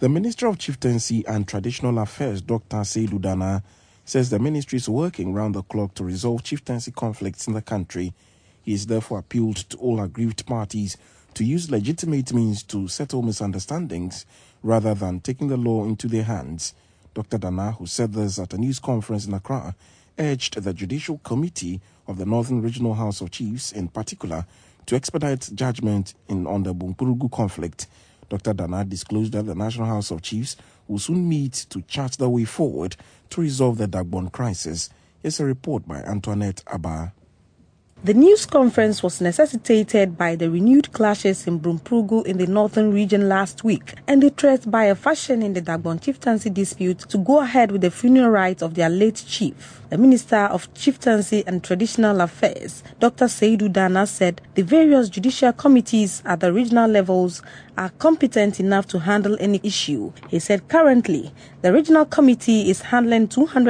The Minister of Chieftaincy and Traditional Affairs, Dr. Seydou Dana, says the ministry is working round the clock to resolve chieftaincy conflicts in the country. He has therefore appealed to all aggrieved parties to use legitimate means to settle misunderstandings rather than taking the law into their hands. Dr. Dana, who said this at a news conference in Accra, urged the Judicial Committee of the Northern Regional House of Chiefs in particular to expedite judgment on the Bumpurugu conflict. Dr. Dana disclosed that the National House of Chiefs will soon meet to chart the way forward to resolve the Dagbon crisis. Here's a report by Antoinette Abba. The news conference was necessitated by the renewed clashes in Bumpurugu in the northern region last week and the threat by a faction in the Dagbon chieftaincy dispute to go ahead with the funeral rites of their late chief. The Minister of Chieftaincy and Traditional Affairs, Dr. Seydou Dana, said the various judicial committees at the regional levels are competent enough to handle any issue. He said currently the regional committee is handling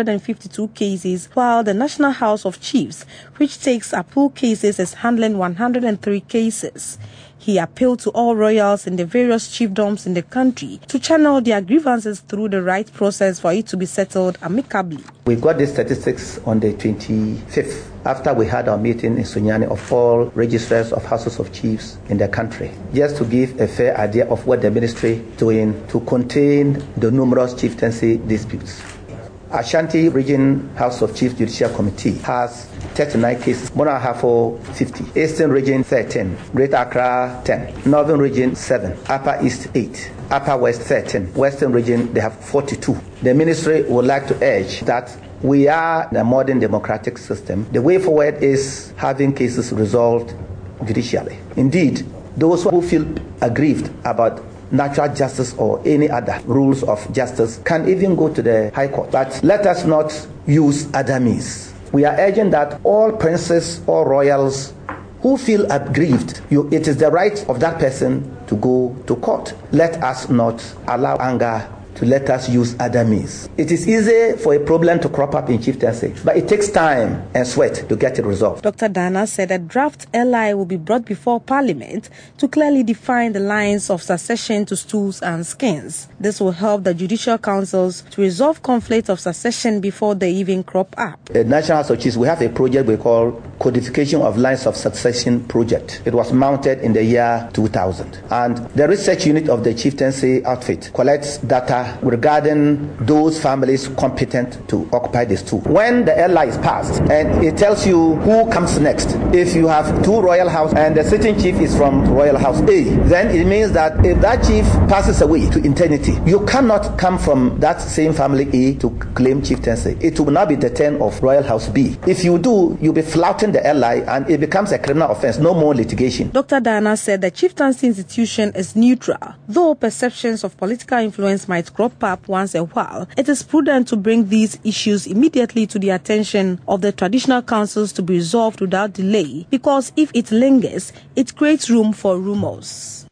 252 cases, while the National House of Chiefs, which takes appeal cases, is handling 103 cases. He appealed to all royals in the various chiefdoms in the country to channel their grievances through the right process for it to be settled amicably. We got these statistics on the 25th after we had our meeting in Sunyani of all registrars of houses of chiefs in the country, just to give a fair idea of what the ministry is doing to contain the numerous chieftaincy disputes. Ashanti Region House of Chiefs Judicial Committee has 39 cases, Monahafo 50, Eastern Region 13, Greater Accra 10, Northern Region 7, Upper East 8, Upper West 13, Western Region they have 42. The ministry would like to urge that we are in a modern democratic system. The way forward is having cases resolved judicially. Indeed, those who feel aggrieved about natural justice or any other rules of justice can even go to the High Court. But let us not use other means. We are urging that all princes or royals who feel aggrieved, it is the right of that person to go to court. Let us not allow anger to let us use other means. It is easy for a problem to crop up in chieftaincy, but it takes time and sweat to get it resolved. Dr. Dana said a draft LI will be brought before Parliament to clearly define the lines of succession to stools and skins. This will help the judicial councils to resolve conflicts of succession before they even crop up. At National House of Chiefs, we have a project we call Codification of Lines of Succession Project. It was mounted in the year 2000. And the research unit of the chieftaincy outfit collects data regarding those families competent to occupy the stool. When the LI is passed and it tells you who comes next, if you have two royal house and the sitting chief is from royal house A, then it means that if that chief passes away to eternity, you cannot come from that same family A to claim chieftaincy. It will now be the turn of royal house B. If you do, you'll be flouting the LI and it becomes a criminal offense, no more litigation. Dr. Dana said the chieftaincy institution is neutral. Though perceptions of political influence might crop up once a while, it is prudent to bring these issues immediately to the attention of the traditional councils to be resolved without delay, because if it lingers, it creates room for rumors.